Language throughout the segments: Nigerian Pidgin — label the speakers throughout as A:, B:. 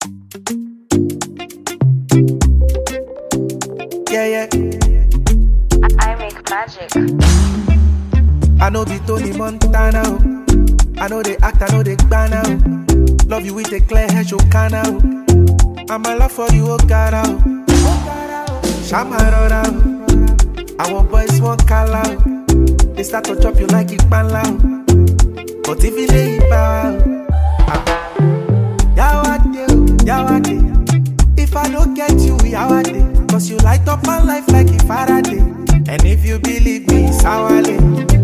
A: Yeah, yeah.
B: I make magic.
A: I know be Tony Montana. Oh. I know they act, I know they banana. Oh. Love you with a clear head, show canna. Oh. I'm a love for you, oh cara. Oh. Shamarora. Oh. Our boys won't call out. They start to chop you like it pan loud. But if it ain't power, Yawade. If I don't get you, Yawade. Cause you light up my life like a Faraday. And if you believe me, Sawale.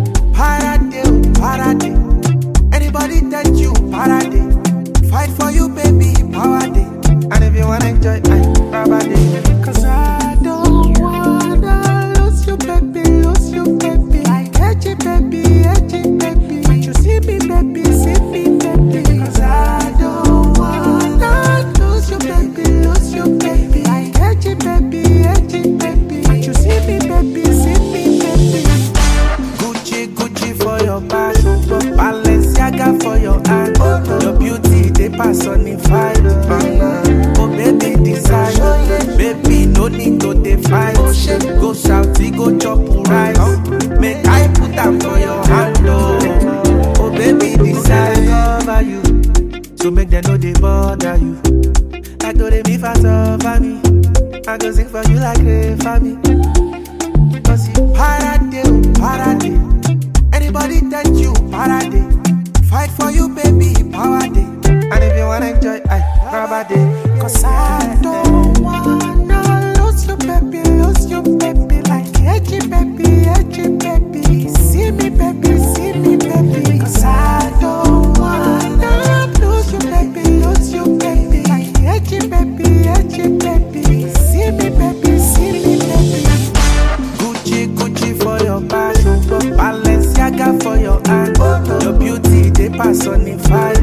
A: Parade. Anybody that you, Parade. Fight for you, baby, power day. And if you wanna enjoy, power day. Cause I don't wanna lose you, baby. Like edgy, baby. Can't you see me, baby, Cause I don't wanna lose you, baby. Like edgy, baby. Can't you see me, baby, Gucci for your back, Balenciaga for your hand. Your beauty, they personified. Oh baby, desire. Baby, no need to define. Go shouty, go chop rice. Make I put them for your hand. Oh baby, desire. Cover you, so make them know they bother you. Like do they me fast over me. I go sing for you like a family. Cause you parade. Anybody that you parade. Fight for you, baby, power day. And if you wanna enjoy, power day. Cause I don't wanna lose you, baby. Like edgy, baby. See me, baby. Cause I don't wanna lose you, baby. Like edgy, baby. See me, baby. Gucci for your back, Balenciaga for your hand. Your beauty, they personified.